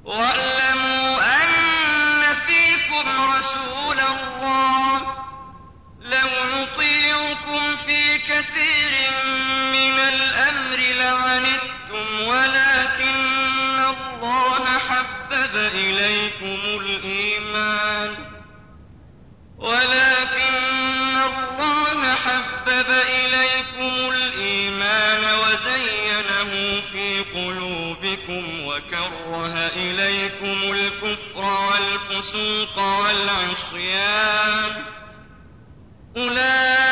واعلموا أن فيكم رسول الله لو يطيعكم في كثير من الأمر لعنتم ولكن الله حبب إليكم الإيمان وزينه في قلوبكم وكره إليكم الكفر والفسوق والعصيان أولئك